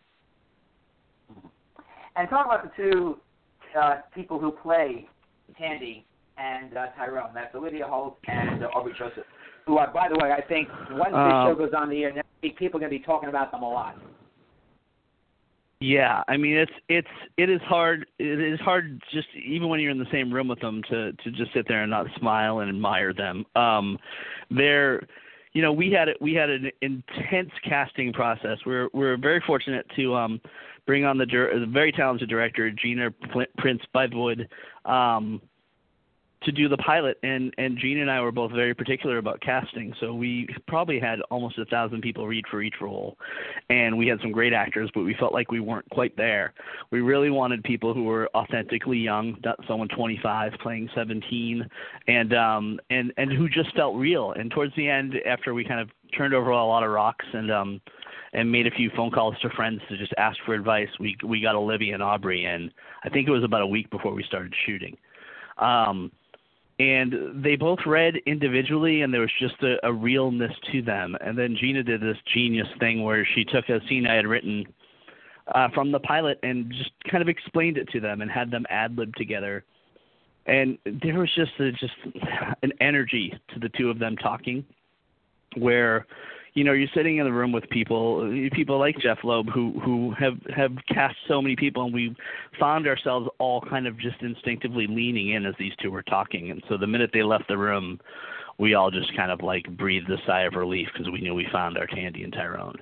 And talk about the two uh, people who play Tandy and uh, Tyrone. That's Olivia Holt and uh, Aubrey Joseph, who, are, by the way, I think once this um, show goes on the air next week, people are going to be talking about them a lot. Yeah, I mean it's it's it is hard. It is hard just even when you're in the same room with them to to just sit there and not smile and admire them. Um, they're, you know, we had we had an intense casting process. We're we're very fortunate to um, bring on the, the very talented director Gina Prince Bythewood um, to do the pilot, and, and Gina and I were both very particular about casting, so we probably had almost a thousand people read for each role, and we had some great actors, but we felt like we weren't quite there. We really wanted people who were authentically young, not someone twenty-five playing seventeen, and um and and who just felt real. And towards the end, after we kind of turned over a lot of rocks and um and made a few phone calls to friends to just ask for advice, we we got Olivia and Aubrey, and I think it was about a week before we started shooting. Um, And they both read individually, and there was just a, a realness to them. And then Gina did this genius thing where she took a scene I had written uh, from the pilot and just kind of explained it to them and had them ad-lib together. And there was just a, just an energy to the two of them talking where, you know, you're sitting in the room with people, people like Jeff Loeb, who, who have, have cast so many people, and we found ourselves all kind of just instinctively leaning in as these two were talking. And so the minute they left the room, we all just kind of like breathed a sigh of relief because we knew we found our Tandy and Tyrone.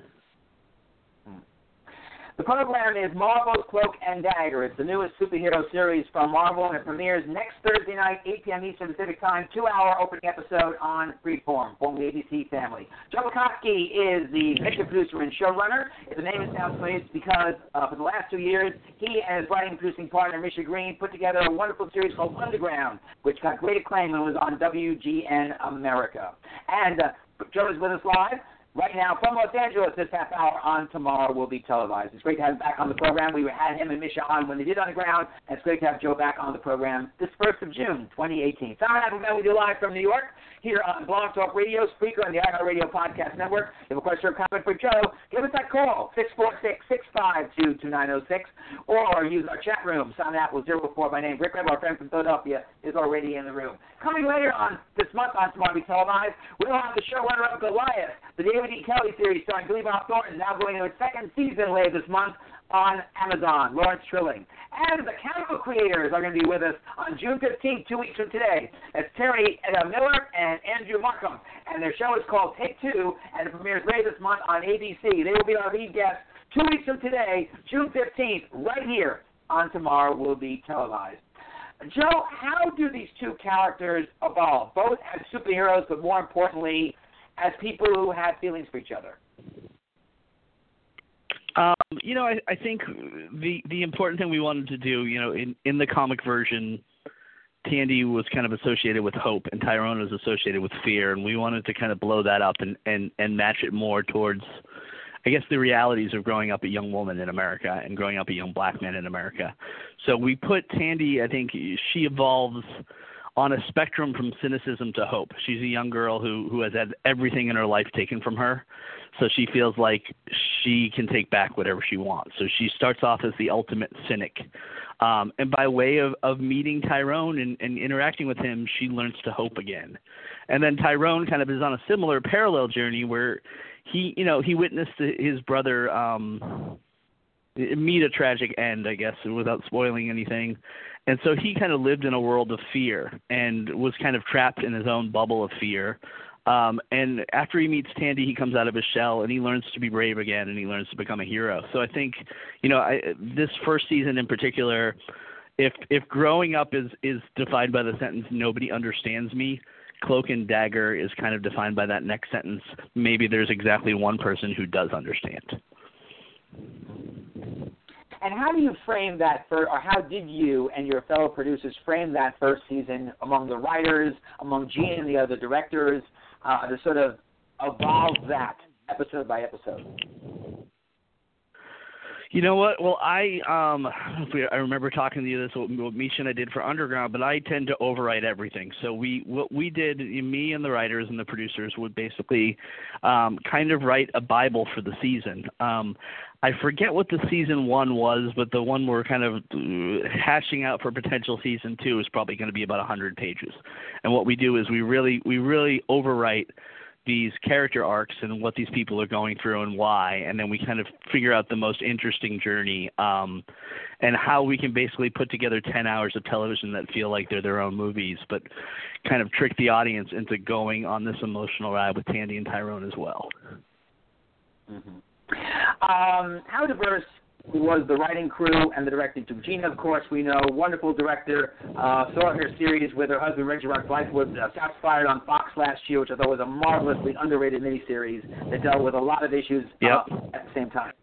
The program is Marvel's Cloak and Dagger. It's the newest superhero series from Marvel, and it premieres next Thursday night, eight p.m. Eastern Pacific Time, two-hour opening episode on Freeform, formerly A B C Family. Joe Bukowski is the executive producer and showrunner. If the name is sounds familiar, it's because uh, for the last two years, he and his writing and producing partner, Misha Green, put together a wonderful series called Underground, which got great acclaim and was on W G N America. And uh, Joe is with us live right now from Los Angeles. This half hour on Tomorrow will be televised. It's great to have him back on the program. We had him and Misha on when they did Underground, and it's great to have Joe back on the program this first of June, twenty eighteen. Simon Appleman, we do live from New York here on Blog Talk Radio, Spreaker, and the iHeartRadio Podcast Network. If you have a question or comment for Joe, give us that call, six four six, six five two, two nine zero six, or use our chat room, Simon Apple zero four. My name, Rick Webb, our friend from Philadelphia, is already in the room. Coming later on this month on Tomorrow Will Be Televised, we'll have the showrunner of Goliath, the David E. Kelly series starring Billy Bob Thornton, now going into its second season later this month on Amazon, Lawrence Trilling. And the Cannibal creators are going to be with us on June fifteenth, two weeks from today. It's Terry uh, Miller and Andrew Markham, and their show is called Take Two, and it premieres later this month on A B C. They will be our lead guests two weeks from today, June fifteenth, right here on Tomorrow Will Be Televised. Joe, how do these two characters evolve, both as superheroes, but more importantly, as people who have feelings for each other? Um, you know, I, I think the the important thing we wanted to do, you know, in, in the comic version, Tandy was kind of associated with hope and Tyrone was associated with fear, and we wanted to kind of blow that up and, and, and match it more towards, I guess, the realities of growing up a young woman in America and growing up a young black man in America. So we put Tandy, I think she evolves on a spectrum from cynicism to hope. She's a young girl who, who has had everything in her life taken from her, so she feels like she can take back whatever she wants. So she starts off as the ultimate cynic. Um, and by way of, of meeting Tyrone and, and interacting with him, she learns to hope again. And then Tyrone kind of is on a similar parallel journey where he, you know, he witnessed his brother um, meet a tragic end, I guess, without spoiling anything. And so he kind of lived in a world of fear and was kind of trapped in his own bubble of fear. Um, and after he meets Tandy, he comes out of his shell and he learns to be brave again and he learns to become a hero. So I think, you know, I, this first season in particular, if if growing up is, is defined by the sentence, nobody understands me, Cloak and Dagger is kind of defined by that next sentence, maybe there's exactly one person who does understand. And how do you frame that, for, or how did you and your fellow producers frame that first season among the writers, among Gene and the other directors, uh, to sort of evolve that episode by episode? You know what? Well, I um, I remember talking to you this what Misha and I did for Underground, but I tend to overwrite everything. So we what we did, me and the writers and the producers would basically um, kind of write a Bible for the season. Um, I forget what the season one was, but the one we're kind of hashing out for potential season two is probably going to be about one hundred pages. And what we do is we really we really overwrite these character arcs and what these people are going through and why, and then we kind of figure out the most interesting journey um, and how we can basically put together ten hours of television that feel like they're their own movies, but kind of trick the audience into going on this emotional ride with Tandy and Tyrone as well. Mm-hmm. Um, how diverse was the writing crew and the directing team? Gina, of course, we know, wonderful director, uh, saw her series with her husband, Reggie Rock Blythewood, uh, Shots Fired on Fox last year, which I thought was a marvelously underrated miniseries that dealt with a lot of issues uh, yep. at the same time.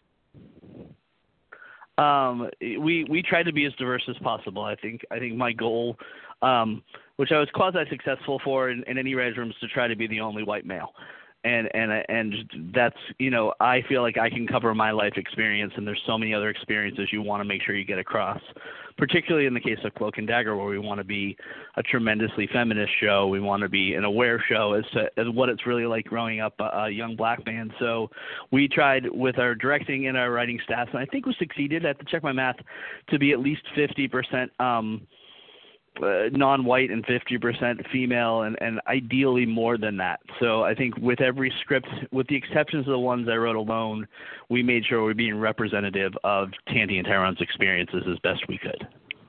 Um, we we tried to be as diverse as possible. I think I think my goal, um, which I was quasi successful for in, in any writers' room, is to try to be the only white male. And and and that's, you know, I feel like I can cover my life experience, and there's so many other experiences you want to make sure you get across, particularly in the case of Cloak and Dagger, where we want to be a tremendously feminist show. We want to be an aware show as to as what it's really like growing up a, a young black man. So we tried with our directing and our writing staff, and I think we succeeded, I have to check my math, to be at least fifty percent um, Uh, non-white and fifty percent female, and, and ideally more than that. So I think with every script, with the exceptions of the ones I wrote alone, we made sure we were being representative of Tandy and Tyrone's experiences as best we could.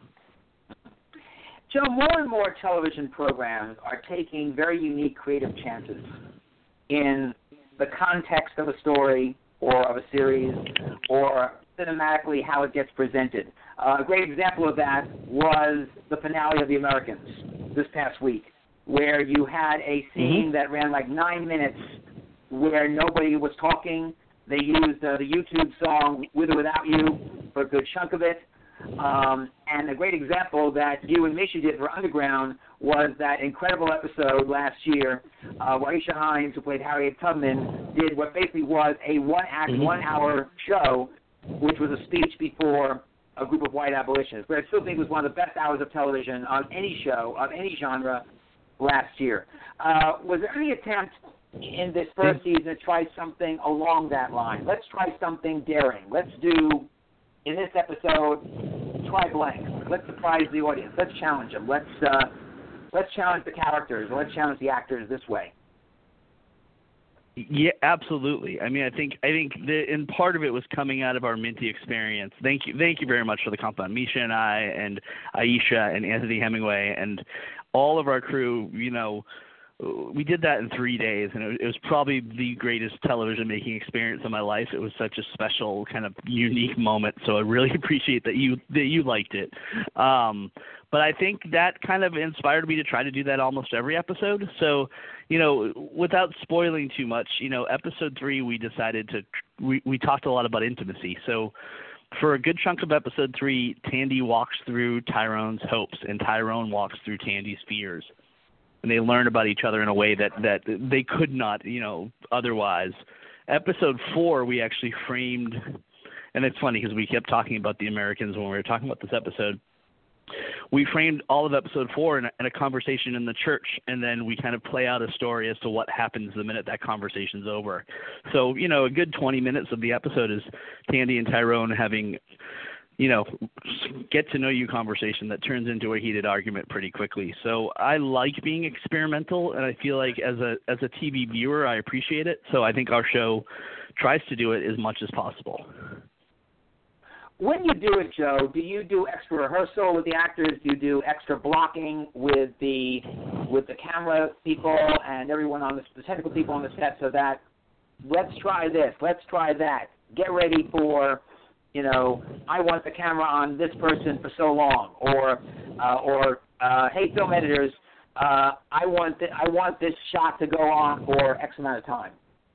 Joe, more and more television programs are taking very unique creative chances in the context of a story or of a series or cinematically how it gets presented. Uh, a great example of that was the finale of The Americans this past week, where you had a scene mm-hmm. that ran like nine minutes where nobody was talking. They used uh, the YouTube song With or Without You for a good chunk of it. Um, and a great example that you and Misha did for Underground was that incredible episode last year uh, where Aisha Hines, who played Harriet Tubman, did what basically was a one-act, mm-hmm. one-hour show, which was a speech before a group of white abolitionists. But I still think it was one of the best hours of television on any show, of any genre, last year. Uh, was there any attempt in this first season to try something along that line? Let's try something daring. Let's do, in this episode, try blank. Let's surprise the audience. Let's challenge them. Let's uh, let's challenge the characters. Let's challenge the actors this way. Yeah, absolutely. I mean, I think I think the, and part of it was coming out of our Minty experience. Thank you, thank you very much for the compliment, Misha and I, and Aisha and Anthony Hemingway, and all of our crew. You know, we did that in three days, and it, it was probably the greatest television making experience of my life. It was such a special, kind of unique moment. So I really appreciate that you that you liked it. Um, But I think that kind of inspired me to try to do that almost every episode. So, you know, without spoiling too much, you know, episode three, we decided to, we, we talked a lot about intimacy. So for a good chunk of episode three, Tandy walks through Tyrone's hopes and Tyrone walks through Tandy's fears. And they learn about each other in a way that, that they could not, you know, otherwise. Episode four, we actually framed, and it's funny because we kept talking about the Americans when we were talking about this episode. We framed all of episode four in a, in a conversation in the church, and then we kind of play out a story as to what happens the minute that conversation's over. So, you know, a good twenty minutes of the episode is Tandy and Tyrone having, you know, get-to-know-you conversation that turns into a heated argument pretty quickly. So I like being experimental, and I feel like as a as a T V viewer, I appreciate it. So I think our show tries to do it as much as possible. When you do it, Joe, do you do extra rehearsal with the actors? Do you do extra blocking with the with the camera people and everyone on the, the technical people on the set, so that let's try this, let's try that, get ready for, you know, I want the camera on this person for so long, or uh, or uh, hey, film editors, uh, I want th- I want this shot to go on for X amount of time.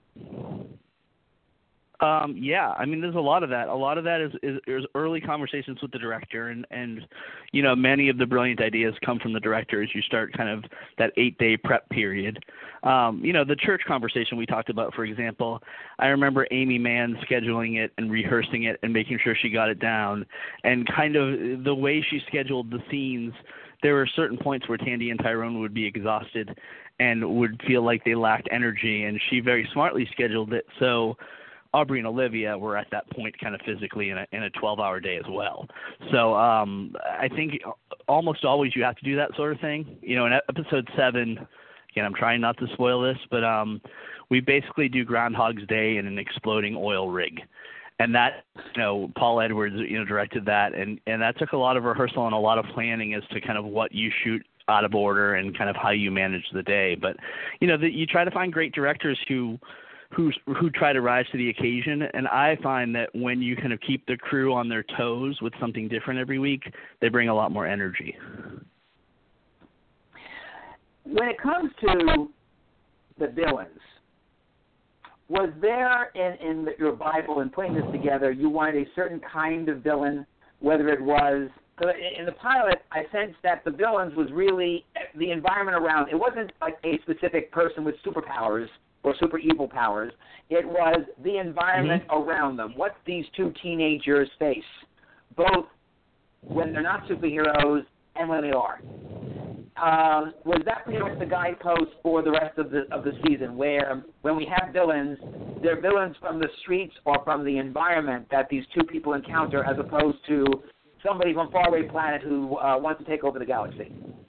Um, yeah, I mean, there's a lot of that. A lot of that is, is, is early conversations with the director, and, and, you know, many of the brilliant ideas come from the director as you start kind of that eight-day prep period. Um, you know, the church conversation we talked about, for example, I remember Amy Mann scheduling it and rehearsing it and making sure she got it down, and kind of the way she scheduled the scenes, there were certain points where Tandy and Tyrone would be exhausted and would feel like they lacked energy, and she very smartly scheduled it so Aubrey and Olivia were at that point kind of physically in a in a twelve-hour day as well. So um, I think almost always you have to do that sort of thing. You know, in episode seven, again, I'm trying not to spoil this, but um, we basically do Groundhog's Day in an exploding oil rig. And that, you know, Paul Edwards, you know, directed that, and, and that took a lot of rehearsal and a lot of planning as to kind of what you shoot out of order and kind of how you manage the day. But, you know, the, you try to find great directors who – who who try to rise to the occasion, and I find that when you kind of keep the crew on their toes with something different every week, they bring a lot more energy. When it comes to the villains, was there in, in your Bible, in putting this together, you wanted a certain kind of villain, whether it was, because in the pilot, I sensed that the villains was really the environment around. It wasn't like a specific person with superpowers or super evil powers. It was the environment mm-hmm. around them, what these two teenagers face, both when they're not superheroes and when they are. Um, was that pretty much the guidepost for the rest of the of the season, where when we have villains, they're villains from the streets or from the environment that these two people encounter, as opposed to somebody from faraway planet who uh, wants to take over the galaxy?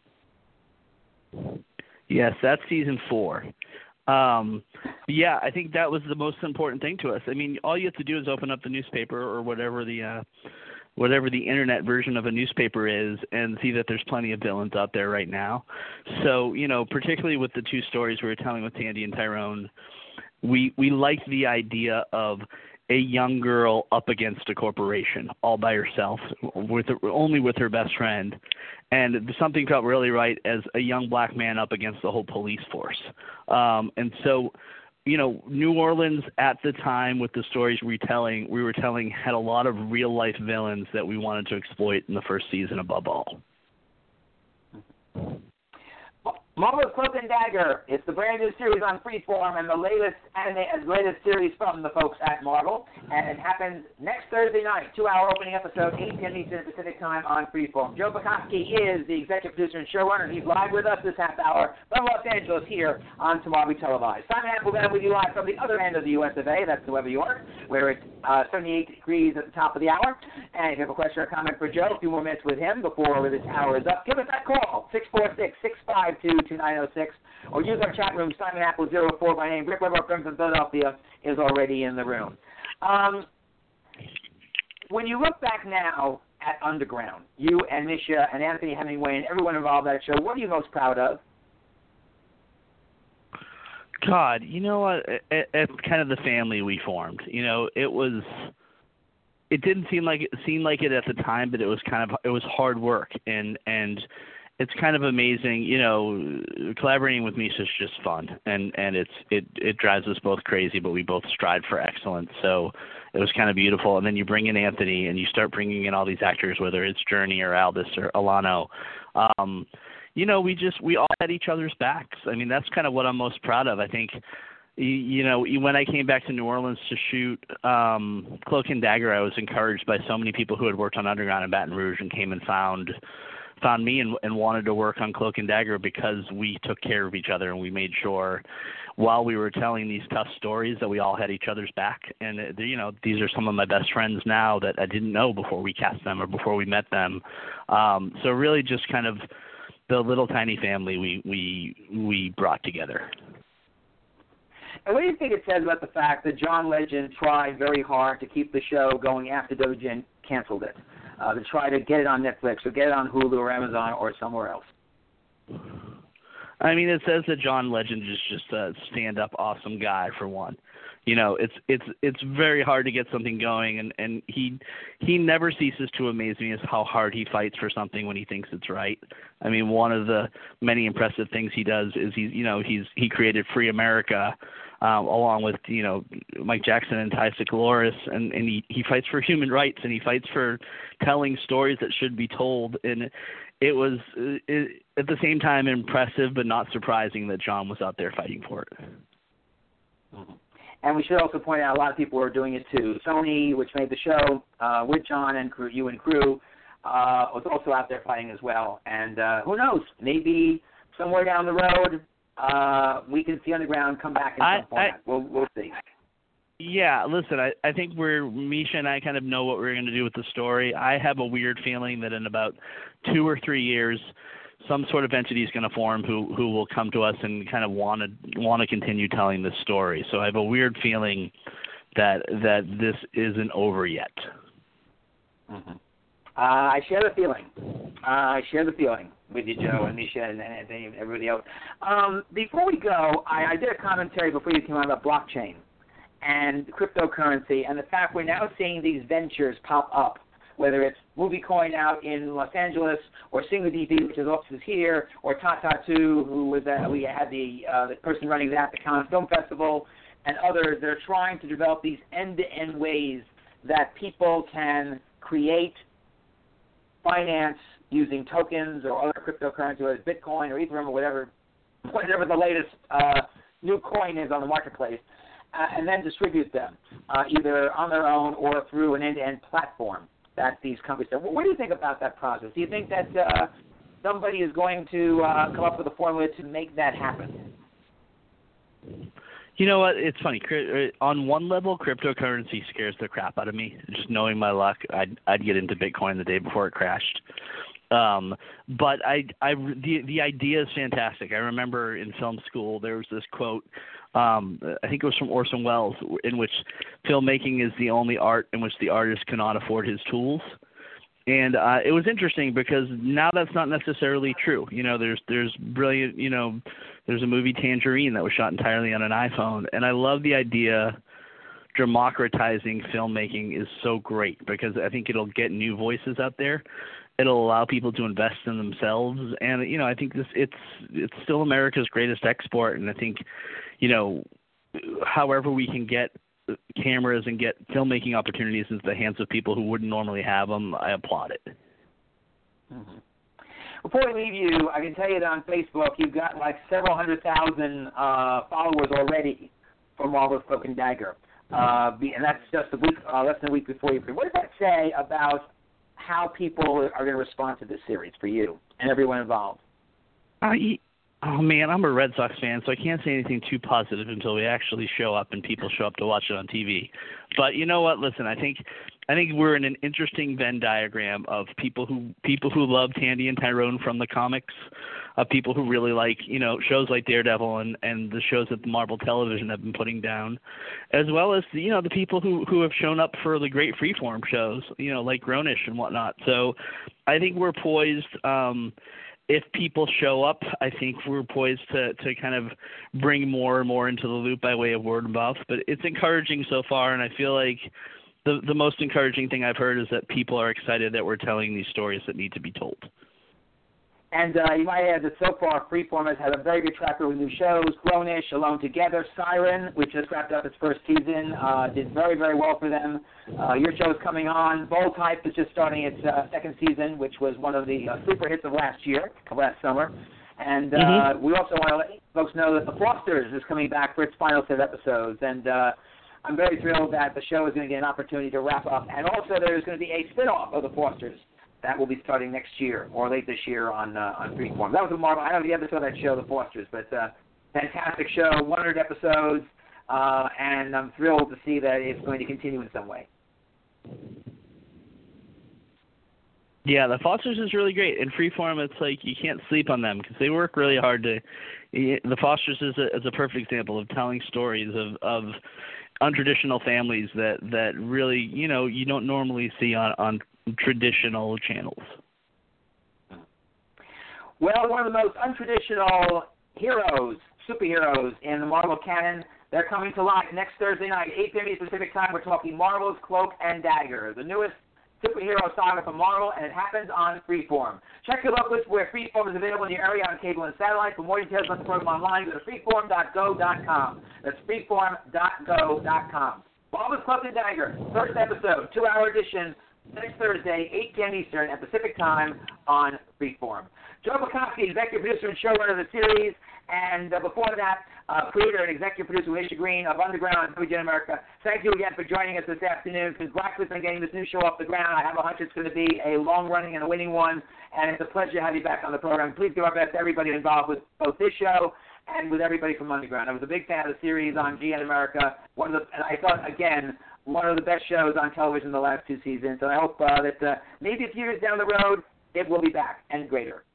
Yes, that's season four. Um, yeah, I think that was the most important thing to us. I mean, all you have to do is open up the newspaper or whatever the uh, whatever the internet version of a newspaper is and see that there's plenty of villains out there right now. So, you know, particularly with the two stories we were telling with Tandy and Tyrone, we we liked the idea of a young girl up against a corporation all by herself, with only with her best friend. And something felt really right as a young black man up against the whole police force. Um, and so, you know, New Orleans at the time with the stories we telling, we were telling had a lot of real-life villains that we wanted to exploit in the first season above all. Marvel's Cloak and Dagger. It's the brand new series on Freeform and the latest anime, latest series from the folks at Marvel. And it happens next Thursday night, two-hour opening episode, eight p.m. Eastern Pacific Time on Freeform. Joe Bukowski is the executive producer and showrunner. He's live with us this half hour from Los Angeles here on Tomorrow We Televised. Simon Apple then with you live from the other end of the U S of A. That's Nueva York, where it's uh, seventy-eight degrees at the top of the hour. And if you have a question or comment for Joe, a few more minutes with him before this hour is up, give us that call, six four six, six five two, two nine zero six, or use our chat room, Simon Apple zero four by name. Rick Weber from Philadelphia is already in the room. Um, when you look back now at Underground, you and Misha and Anthony Hemingway and everyone involved in that show, what are you most proud of? God, you know what? It, it's kind of the family we formed. You know, it was. It didn't seem like it seemed like it at the time, but it was kind of it was hard work, and and it's kind of amazing. You know, collaborating with Misha is just fun, and and it's it it drives us both crazy, but we both strive for excellence. So it was kind of beautiful. And then you bring in Anthony, and you start bringing in all these actors, whether it's Journey or Aldous or Alano. Um, you know, we just we all had each other's backs. I mean, that's kind of what I'm most proud of. I think. You know, when I came back to New Orleans to shoot um, Cloak and Dagger, I was encouraged by so many people who had worked on Underground in Baton Rouge and came and found found me and, and wanted to work on Cloak and Dagger because we took care of each other and we made sure while we were telling these tough stories that we all had each other's back. And, uh, you know, these are some of my best friends now that I didn't know before we cast them or before we met them. Um, so really just kind of the little tiny family we we we brought together. And what do you think it says about the fact that John Legend tried very hard to keep the show going after W G N canceled it, uh, to try to get it on Netflix or get it on Hulu or Amazon or somewhere else? I mean, it says that John Legend is just a stand-up awesome guy, for one. You know, it's it's it's very hard to get something going, and, and he he never ceases to amaze me as how hard he fights for something when he thinks it's right. I mean, one of the many impressive things he does is he you know he's he created Free America, um, along with you know Mike Jackson and Ty Sikaloris, and and he, he fights for human rights, and he fights for telling stories that should be told. And it was it, at the same time impressive but not surprising that John was out there fighting for it. Mm-hmm. And we should also point out a lot of people are doing it too. Sony, which made the show uh, with John and crew, you and crew, uh, was also out there fighting as well. And uh, who knows? Maybe somewhere down the road uh, we can see Underground come back in some I, format. I, we'll, we'll see. Yeah, listen, I, I think we're Misha and I kind of know what we're going to do with the story. I have a weird feeling that in about two or three years, some sort of entity is going to form who, who will come to us and kind of want to want to continue telling this story. So I have a weird feeling that that this isn't over yet. Mm-hmm. Uh, I share the feeling. Uh, I share the feeling with you, Joe, and Misha, and, and, and everybody else. Um, before we go, I, I did a commentary before you came on about blockchain and cryptocurrency, and the fact we're now seeing these ventures pop up, whether it's MovieCoin out in Los Angeles, or SingularDB, which has offices here, or Tata two, who was at, we had the uh, the person running that, the Cannes Film Festival, and others that are trying to develop these end-to-end ways that people can create finance using tokens or other cryptocurrency, whether it's Bitcoin or Ethereum or whatever, whatever the latest uh, new coin is on the marketplace, uh, and then distribute them, uh, either on their own or through an end-to-end platform that these companies do. What do you think about that process? Do you think that uh, somebody is going to uh, come up with a formula to make that happen? You know what? It's funny. On one level, cryptocurrency scares the crap out of me. Just knowing my luck, I'd, I'd get into Bitcoin the day before it crashed. Um, but I, I, the, the idea is fantastic. I remember in film school there was this quote, um, I think it was from Orson Welles, in which filmmaking is the only art in which the artist cannot afford his tools. And uh, it was interesting because now that's not necessarily true. You know, there's there's brilliant, you know, there's a movie Tangerine that was shot entirely on an iPhone. And I love the idea democratizing filmmaking is so great because I think it'll get new voices out there. It'll allow people to invest in themselves, and you know, I think this it's it's still America's greatest export, and I think, you know, however we can get cameras and get filmmaking opportunities into the hands of people who wouldn't normally have them, I applaud it. Mm-hmm. Before we leave you, I can tell you that on Facebook you've got like several hundred thousand uh, followers already for Marvel's Cloak and Dagger, uh, and that's just a week, uh, less than a week before you. What does that say about how people are going to respond to this series for you and everyone involved? I, oh, man, I'm a Red Sox fan, so I can't say anything too positive until we actually show up and people show up to watch it on T V. But you know what? Listen, I think I think we're in an interesting Venn diagram of people who people who love Tandy and Tyrone from the comics, of people who really like, you know, shows like Daredevil and, and the shows that the Marvel Television have been putting down, as well as, you know, the people who, who have shown up for the great freeform shows, you know, like Grownish and whatnot. So I think we're poised, um, if people show up, I think we're poised to, to kind of bring more and more into the loop by way of word of mouth. But it's encouraging so far, and I feel like the, the most encouraging thing I've heard is that people are excited that we're telling these stories that need to be told. And uh, you might add that so far, Freeform has had a very good track record with new shows. Grownish, Alone Together, Siren, which just wrapped up its first season, uh, did very, very well for them. Uh, your show is coming on. Bold Type is just starting its uh, second season, which was one of the uh, super hits of last year, of last summer. And uh, mm-hmm. we also want to let folks know that The Fosters is coming back for its final set of episodes. And uh, I'm very thrilled that the show is going to get an opportunity to wrap up. And also there's going to be a spin-off of The Fosters that will be starting next year or late this year on uh, on Freeform. That was a Marvel. I don't know if you ever saw that show, The Fosters, but uh, fantastic show, one hundred episodes, uh, and I'm thrilled to see that it's going to continue in some way. Yeah, The Fosters is really great. In Freeform, it's like you can't sleep on them because they work really hard to. The Fosters is a, is a perfect example of telling stories of, of untraditional families that, that really, you know, you don't normally see on, on traditional channels. Well, one of the most untraditional heroes, superheroes in the Marvel canon, They're coming to life next Thursday night, eight p.m. Pacific time. We're talking Marvel's Cloak and Dagger, the newest superhero saga from Marvel, and it happens on Freeform. Check your local list where Freeform is available in your area on cable and satellite. For more details about the program online, go to freeform dot go dot com. That's freeform dot go dot com. Marvel's Cloak and Dagger, first episode, two-hour edition, next Thursday, eight p.m. Eastern at Pacific time on Freeform. Joe Bukowski, executive producer and showrunner of the series, and uh, before that, uh, creator and executive producer Alicia Green of Underground and W G N America. Thank you again for joining us this afternoon. Congratulations on getting this new show off the ground. I have a hunch it's going to be a long-running and a winning one, and it's a pleasure to have you back on the program. Please give our best to everybody involved with both this show and with everybody from Underground. I was a big fan of the series on G N America. One of the, and I thought, again, one of the best shows on television the last two seasons. And I hope uh, that uh, maybe a few years down the road, it will be back and greater.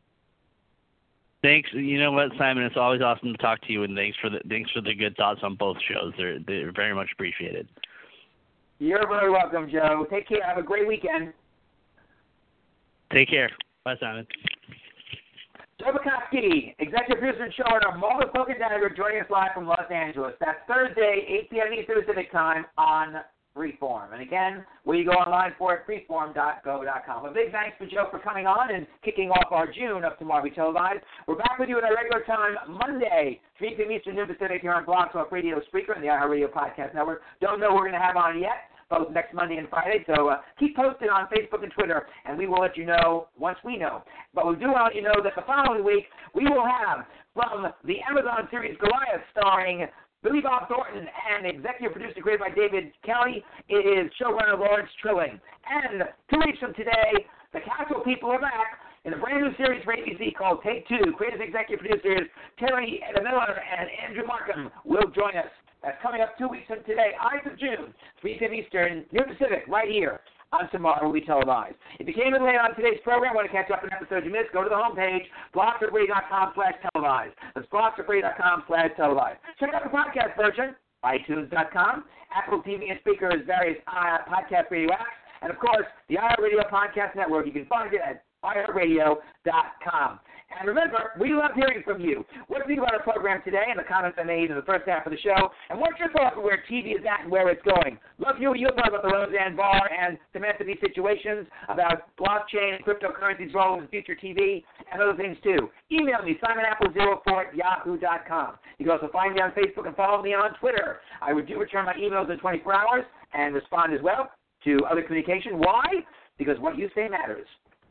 Thanks. You know what, Simon? It's always awesome to talk to you, and thanks for the thanks for the good thoughts on both shows. They're they're very much appreciated. You're very welcome, Joe. Take care. Have a great weekend. Take care. Bye, Simon. Joe Bukowski, executive producer and showrunner of Marvel's Cloak and Dagger, joining us live from Los Angeles. That's Thursday, eight p.m. Eastern Pacific time on Freeform. And again, where you go online for it, freeform dot go dot com. A big thanks for Joe for coming on and kicking off our June of Tomorrow We Televised. We're back with you at our regular time Monday, three p.m. Eastern, noon Pacific, here on Blog Talk Radio, Spreaker, and the iHeartRadio Podcast Network. Don't know who we're going to have on yet, both next Monday and Friday, so uh, keep posted on Facebook and Twitter, and we will let you know once we know. But we do want you to know that the following week, we will have from the Amazon series Goliath, starring Billy Bob Thornton and executive producer created by David Kelly. It is showrunner Lawrence Trilling. And two weeks from today, the Castle people are back in a brand new series for A B C called Take Two. Creative executive producers Terry Miller and Andrew Markham will join us. That's coming up two weeks from today, ninth of June, three p.m. Eastern, noon Pacific, right here on Tomorrow We Televise. If you came in late on today's program, want to catch up on episodes you missed, go to the homepage, blog talk radio dot com slash televise. That's blog talk radio dot com slash televise. Check out the podcast version, i tunes dot com, Apple T V and speakers, various uh, podcast radio apps, and, of course, the iHeartRadio Podcast Network. You can find it at i heart radio dot com. And remember, we love hearing from you. What do you think about our program today and the comments I made in the first half of the show? And what's your thoughts on where T V is at and where it's going? Love you. You'll talk about the Roseanne Barr and Samantha Bee situations, about blockchain and cryptocurrency's role in future T V, and other things, too. Email me, simon apple zero four at yahoo dot com. You can also find me on Facebook and follow me on Twitter. I do return my emails in twenty-four hours and respond as well to other communication. Why? Because what you say matters.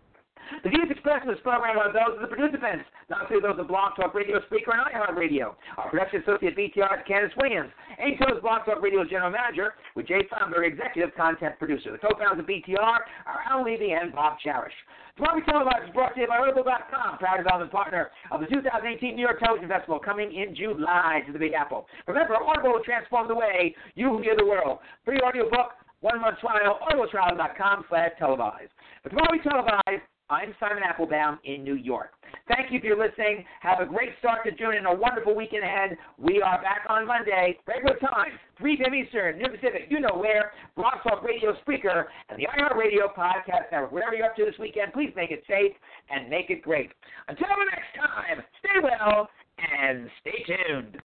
The views expressed in this program are those of the participants, not those of Blog Talk Radio, Spreaker, and iHeartRadio. Our production associate B T R is Candace Williams. A T O is Blog Talk Radio's general manager, with Jay Feinberg, executive content producer. The co-founders of B T R are Al Levy and Bob Cherish. Tomorrow We Televised is brought to you by Audible dot com, proud development partner of the two thousand eighteen New York Television Festival, coming in July to the Big Apple. Remember, Audible will transform the way you hear the world. Free audiobook, one-month trial, audible trial dot com slash televise. For Tomorrow We Televised, I'm Simon Applebaum in New York. Thank you for your listening. Have a great start to June and a wonderful weekend ahead. We are back on Monday, regular time, three p.m. Eastern, noon Pacific. You know where. Blog Talk Radio, Spreaker, and the iHeartRadio Podcast Network. Whatever you're up to this weekend, please make it safe and make it great. Until the next time, stay well and stay tuned.